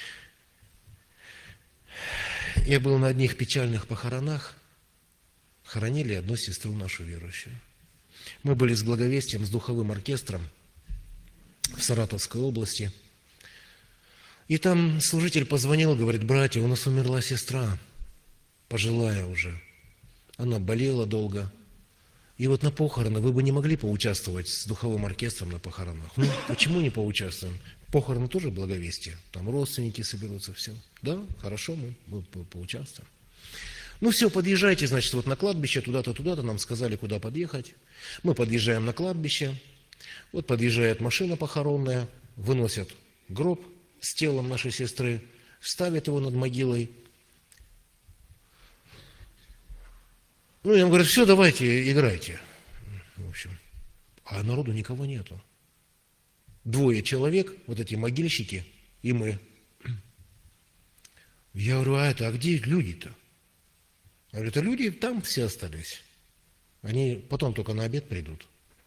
S1: Я был на одних печальных похоронах, хоронили одну сестру нашу верующую. Мы были с благовестием, с духовым оркестром в Саратовской области. И там служитель позвонил, говорит, братья, у нас умерла сестра, пожилая уже. Она болела долго. И вот на похороны вы бы не могли поучаствовать с духовым оркестром на похоронах? Ну, почему не поучаствуем? Похороны тоже благовестие. Там родственники соберутся, все. Да, хорошо, мы поучаствуем. Ну все, подъезжайте, значит, вот на кладбище, туда-то, туда-то, нам сказали, куда подъехать. Мы подъезжаем на кладбище, вот подъезжает машина похоронная, выносят гроб с телом нашей сестры, ставят его над могилой. Ну, им говорят, все, давайте, играйте. В общем, а народу никого нету. 2 человек, вот эти могильщики, и мы. Я говорю, а где люди-то? Я говорю, это люди там все остались. Они потом только на обед придут.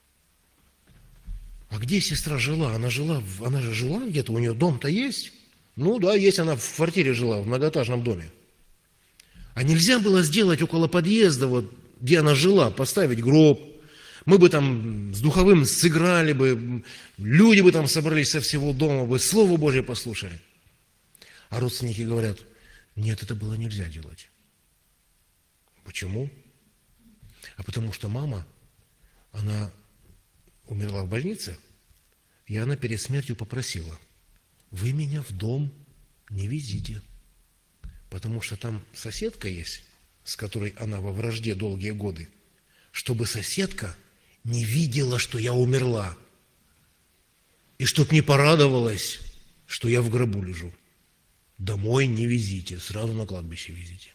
S1: А где сестра жила? Она же жила где-то, у нее дом-то есть? Ну да, есть, она в квартире жила, в многоэтажном доме. А нельзя было сделать около подъезда, вот, где она жила, поставить гроб. Мы бы там с духовым сыграли бы, люди бы там собрались со всего дома, бы Слово Божье послушали. А родственники говорят, нет, это было нельзя делать. Почему? А потому что мама, она умерла в больнице, и она перед смертью попросила, вы меня в дом не везите. Потому что там соседка есть, с которой она во вражде долгие годы, чтобы соседка не видела, что я умерла, и чтоб не порадовалась, что я в гробу лежу. Домой не везите, сразу на кладбище везите.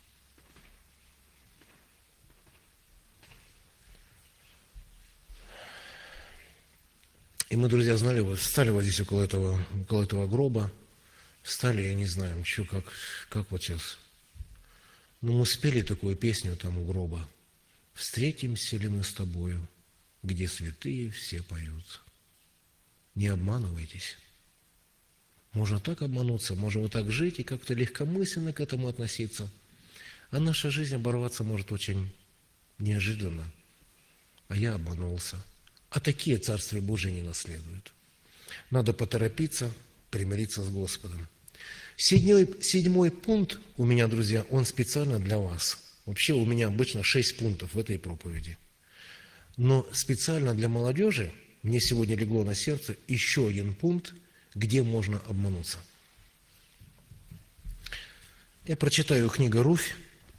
S1: И мы, друзья, знали, вот встали вот здесь около этого гроба, встали, я не знаю, что, как вот сейчас. Ну, мы спели такую песню там у гроба. «Встретимся ли мы с тобою, где святые все поют?» Не обманывайтесь. Можно так обмануться, можно вот так жить и как-то легкомысленно к этому относиться. А наша жизнь оборваться может очень неожиданно. А я обманулся. А такие Царствие Божие не наследуют. Надо поторопиться, примириться с Господом. Седьмой пункт у меня, друзья, он специально для вас. Вообще у меня обычно 6 пунктов в этой проповеди. Но специально для молодежи мне сегодня легло на сердце еще один пункт, где можно обмануться. Я прочитаю книгу «Руфь».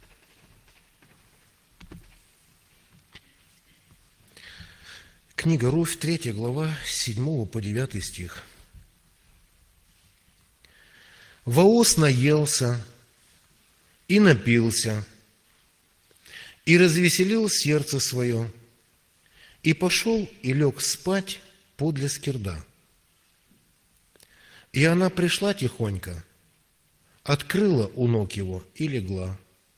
S1: Книга «Руфь», 3 глава, 7 по 9 стих. «Вооз наелся и напился, и развеселил сердце свое, и пошел и лег спать подле скирда. И она пришла тихонько, открыла у ног его и легла.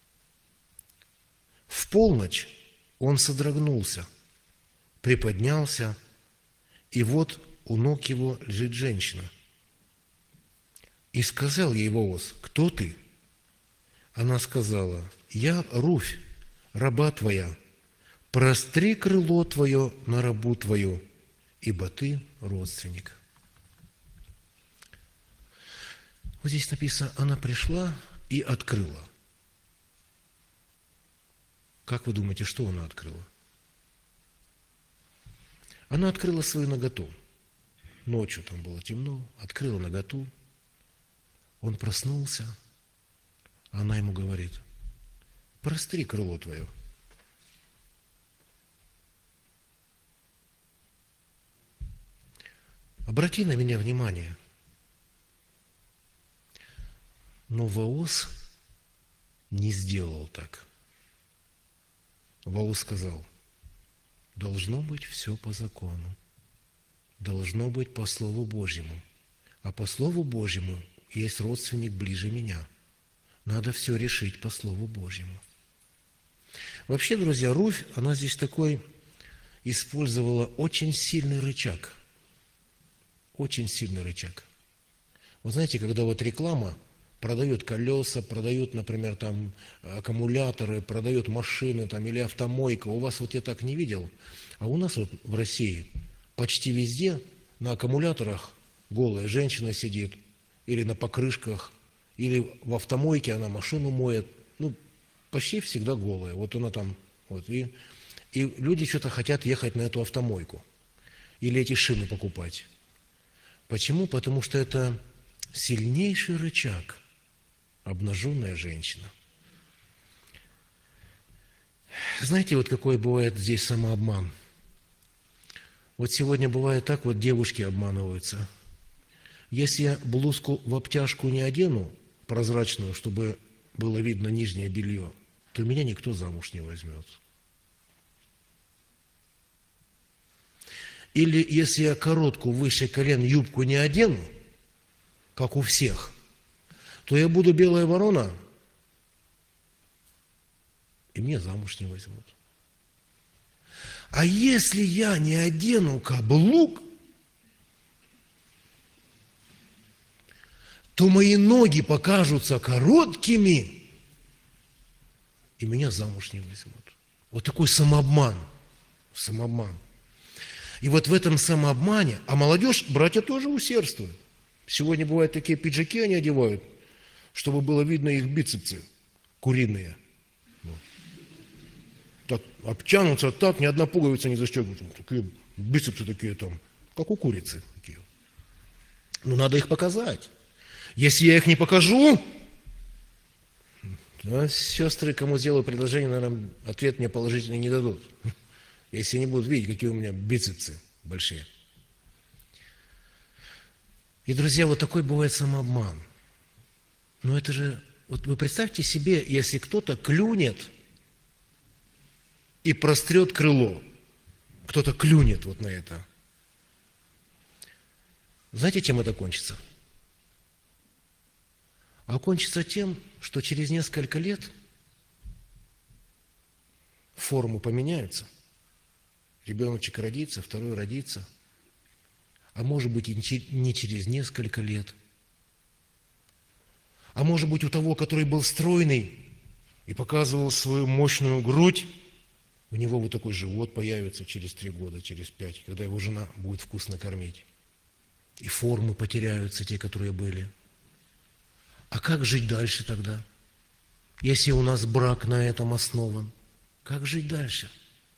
S1: В полночь он содрогнулся, приподнялся, и вот у ног его лежит женщина. И сказал ей Вооз, кто ты? Она сказала, я Руфь, раба твоя, простри крыло твое на рабу твою, ибо ты родственник. Вот здесь написано, она пришла и открыла. Как вы думаете, что она открыла? Она открыла свою наготу. Ночью там было темно, открыла наготу. Он проснулся, она ему говорит, простри крыло твое. Обрати на меня внимание. Но Вооз не сделал так. Ваул сказал: должно быть все по закону, должно быть по Слову Божьему, а по Слову Божьему есть родственник ближе меня. Надо все решить по Слову Божьему. Вообще, друзья, Руфь, она здесь такой использовала очень сильный рычаг. Очень сильный рычаг. Вы знаете, когда вот реклама продает колеса, продают, например, там аккумуляторы, продают машины там, или автомойка, у вас вот я так не видел, а у нас вот в России почти везде на аккумуляторах голая женщина сидит, или на покрышках, или в автомойке она машину моет, ну, почти всегда голая. Вот она там, вот, и люди что-то хотят ехать на эту автомойку или эти шины покупать. Почему? Потому что это сильнейший рычаг – обнаженная женщина. Знаете, вот какой бывает здесь самообман? Вот сегодня бывает так, вот девушки обманываются. Если я блузку в обтяжку не одену, прозрачную, чтобы было видно нижнее белье, то меня никто замуж не возьмет. Или если я короткую выше колен юбку не одену, как у всех, то я буду белая ворона, и меня замуж не возьмут. А если я не одену каблук, то мои ноги покажутся короткими, и меня замуж не возьмут. Вот такой самообман. Самообман. И вот в этом самообмане, а молодежь, братья тоже усердствуют. Сегодня бывают такие пиджаки они одевают, чтобы было видно их бицепсы куриные. Так обтянутся так, ни одна пуговица не застегнута. Такие бицепсы такие там, как у курицы. Такие. Ну, надо их показать. Если я их не покажу, то сестры, кому сделаю предложение, наверное, ответ мне положительный не дадут. Если не будут видеть, какие у меня бицепсы большие. И, друзья, вот такой бывает самообман. Но это же, вот вы представьте себе, если кто-то клюнет и прострет крыло, кто-то клюнет вот на это. Знаете, чем это кончится? А кончится тем, что через несколько лет форму поменяются. Ребеночек родится, второй родится. А может быть, и не через несколько лет. А может быть, у того, который был стройный и показывал свою мощную грудь, у него вот такой живот появится через 3 года, через 5, когда его жена будет вкусно кормить. И формы потеряются, те, которые были. А как жить дальше тогда? Если у нас брак на этом основан, как жить дальше?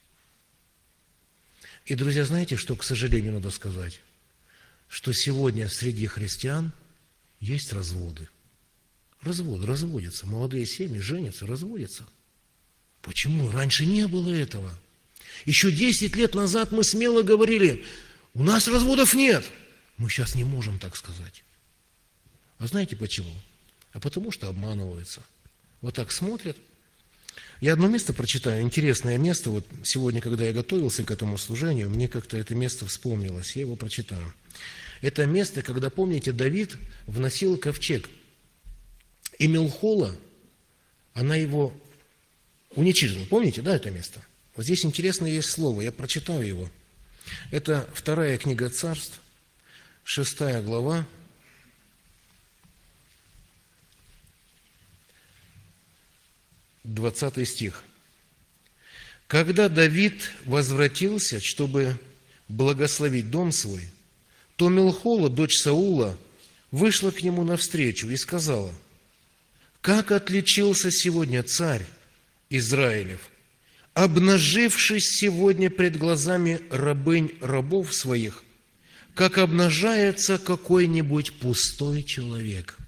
S1: И, друзья, знаете, что, к сожалению, надо сказать? Что сегодня среди христиан есть разводы. Разводятся. Молодые семьи женятся, разводятся. Почему? Раньше не было этого. Еще 10 лет назад мы смело говорили, у нас разводов нет. Мы сейчас не можем так сказать. А знаете почему? А потому что обманываются. Вот так смотрят. Я одно место прочитаю, интересное место. Вот сегодня, когда я готовился к этому служению, мне как-то это место вспомнилось. Я его прочитаю. Это место, когда, помните, Давид вносил ковчег. И Мелхола, она его уничижила. Помните, да, это место? Вот здесь интересное есть слово, я прочитаю его. Это 2 книга Царств, 6 глава, 20 стих. «Когда Давид возвратился, чтобы благословить дом свой, то Мелхола, дочь Саула, вышла к нему навстречу и сказала: как отличился сегодня царь Израилев, обнажившись сегодня пред глазами рабынь рабов своих, как обнажается какой-нибудь пустой человек».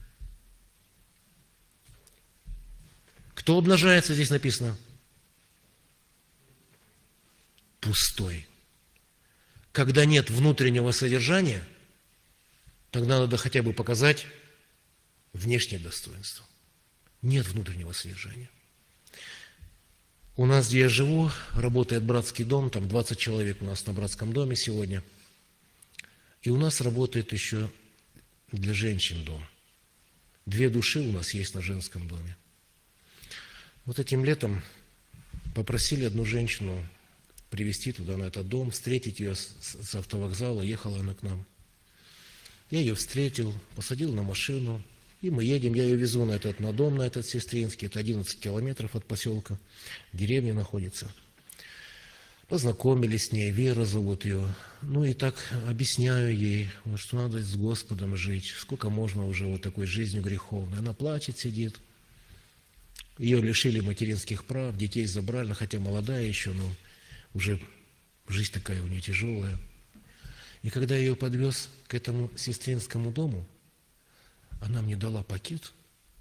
S1: Кто обнажается, здесь написано? Пустой. Когда нет внутреннего содержания, тогда надо хотя бы показать внешнее достоинство. Нет внутреннего содержания. У нас, где я живу, работает братский дом, там 20 человек у нас на братском доме сегодня. И у нас работает еще для женщин дом. 2 души у нас есть на женском доме. Вот этим летом попросили одну женщину привезти туда, на этот дом, встретить ее с автовокзала, ехала она к нам. Я ее встретил, посадил на машину, и мы едем, я ее везу на дом, на этот Сестринский, это 11 километров от поселка, деревня находится. Познакомились с ней, Вера зовут ее. Ну и так объясняю ей, вот, что надо с Господом жить, сколько можно уже вот такой жизнью греховной. Она плачет, сидит. Ее лишили материнских прав, детей забрали, хотя молодая еще, но уже жизнь такая у нее тяжелая. И когда я ее подвез к этому сестринскому дому, она мне дала пакет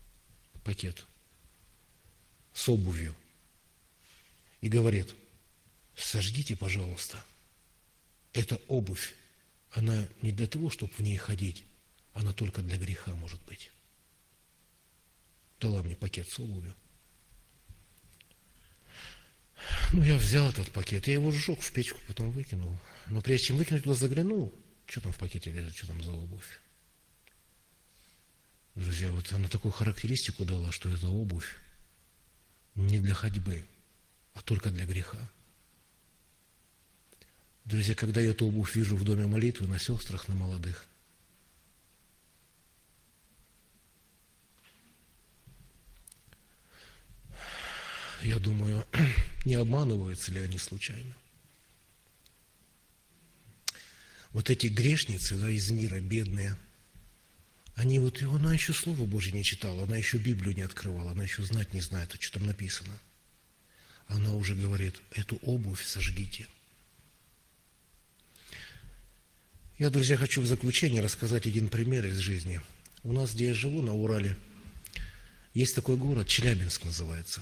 S1: с обувью и говорит: сожгите, пожалуйста, эта обувь, она не для того, чтобы в ней ходить, она только для греха может быть. Дала мне пакет с обувью. Ну, я взял этот пакет, я его сжег в печку, потом выкинул. Но прежде чем выкинуть, туда заглянул, что там в пакете лежит, что там за обувь. Друзья, вот она такую характеристику дала, что это обувь не для ходьбы, а только для греха. Друзья, когда я эту обувь вижу в доме молитвы, на сестрах, на молодых, я думаю, не обманываются ли они случайно? Вот эти грешницы, да, из мира, бедные, она еще Слово Божье не читала, она еще Библию не открывала, она еще знать не знает, что там написано. Она уже говорит: эту обувь сожгите. Я, друзья, хочу в заключение рассказать один пример из жизни. У нас, где я живу, на Урале, есть такой город, Челябинск называется.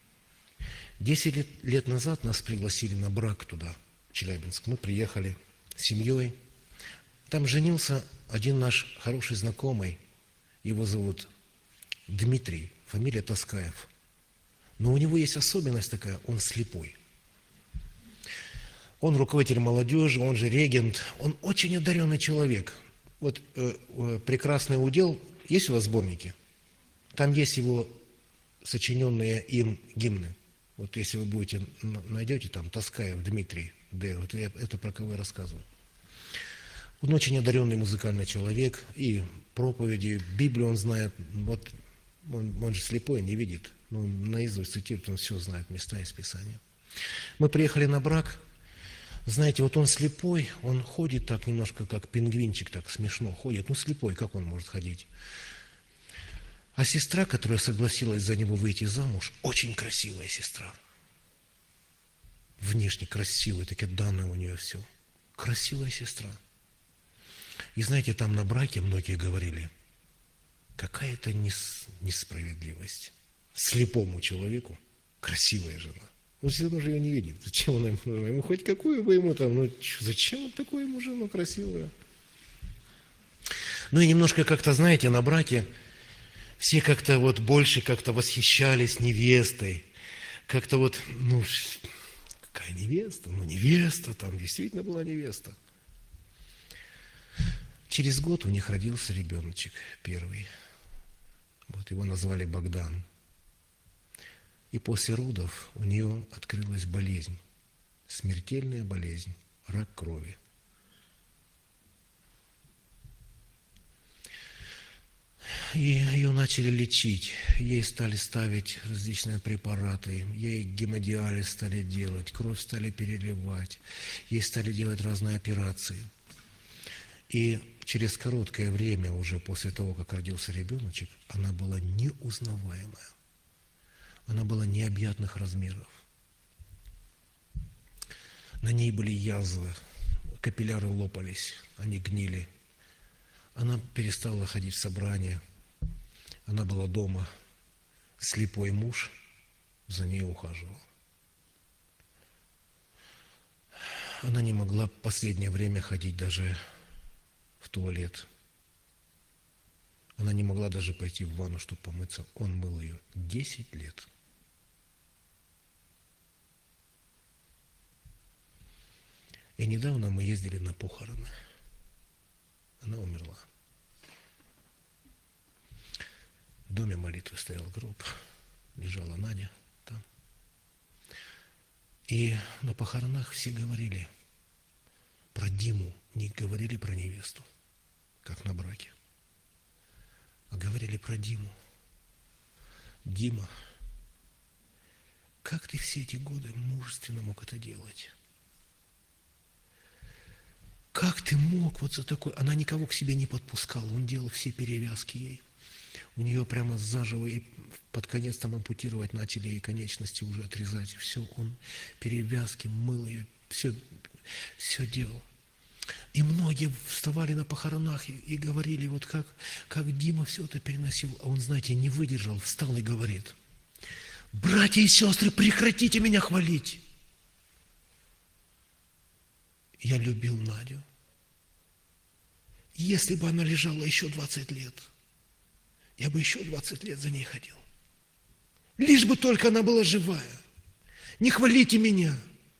S1: 10 лет назад нас пригласили на брак туда, в Челябинск. Мы приехали с семьей. Там женился один наш хороший знакомый. Его зовут Дмитрий, фамилия Таскаев. Но у него есть особенность такая, он слепой. Он руководитель молодежи, он же регент. Он очень одаренный человек. Вот «Прекрасный удел» есть у вас сборники? Там есть его сочиненные им гимны. Вот если вы найдете там Таскаев Дмитрий Д. Вот это про кого я рассказываю. Он очень одаренный музыкальный человек, и проповеди, Библию он знает. Вот он же слепой, не видит. Ну, наизусть цитирует, он все знает, места из Писания. Мы приехали на брак. Знаете, вот он слепой, он ходит так немножко, как пингвинчик, так смешно ходит. Ну, слепой, как он может ходить? А сестра, которая согласилась за него выйти замуж, очень красивая сестра. Внешне красивая, такие данные у нее все. Красивая сестра. И знаете, там на браке многие говорили: какая-то несправедливость. Слепому человеку красивая жена. Он все равно же ее не видит. Зачем она ему нужна? Ему хоть какую бы ему там, зачем он такую ему жену красивую? Ну и немножко как-то, знаете, на браке все как-то вот больше как-то восхищались невестой. Как-то вот, какая невеста? Ну, невеста, там действительно была невеста. Через год у них родился ребеночек первый. Вот его назвали Богдан. И после родов у нее открылась болезнь, смертельная болезнь, рак крови. И ее начали лечить, ей стали ставить различные препараты, ей гемодиализ стали делать, кровь стали переливать, ей стали делать разные операции. И через короткое время, уже после того, как родился ребеночек, она была неузнаваемая. Она была необъятных размеров. На ней были язвы, капилляры лопались, они гнили. Она перестала ходить в собрания. Она была дома. Слепой муж за ней ухаживал. Она не могла в последнее время ходить даже в туалет. Она не могла даже пойти в ванну, чтобы помыться. Он мыл ее 10 лет. И недавно мы ездили на похороны. Она умерла. В доме молитвы стоял гроб, лежала Надя там. И на похоронах все говорили про Диму, не говорили про невесту, как на браке, а говорили про Диму. Дима, как ты все эти годы мужественно мог это делать? Как ты мог вот за такой... Она никого к себе не подпускала, он делал все перевязки ей. У нее прямо заживо и под конец там ампутировать начали, и конечности уже отрезать. Все, он перевязки, мыл ее, все делал. И многие вставали на похоронах и говорили, вот как Дима все это переносил. А он, знаете, не выдержал, встал и говорит: братья и сестры, прекратите меня хвалить. Я любил Надю. Если бы она лежала еще 20 лет, я бы еще 20 лет за ней ходил. Лишь бы только она была живая. Не хвалите меня.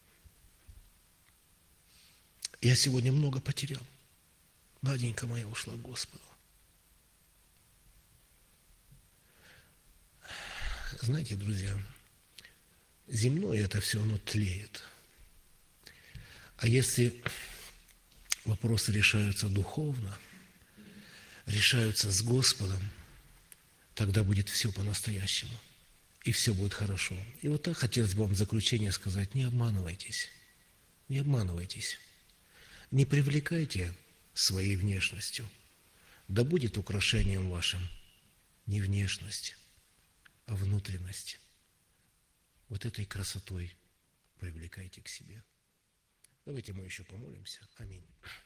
S1: Я сегодня много потерял. Наденька моя ушла к Господу. Знаете, друзья, земное это все, оно тлеет. А если вопросы решаются духовно, решаются с Господом, тогда будет все по-настоящему. И все будет хорошо. И вот так хотелось бы вам в заключение сказать: не обманывайтесь. Не обманывайтесь. Не привлекайте своей внешностью. Да будет украшением вашим не внешность, а внутренность. Вот этой красотой привлекайте к себе. Давайте мы еще помолимся. Аминь.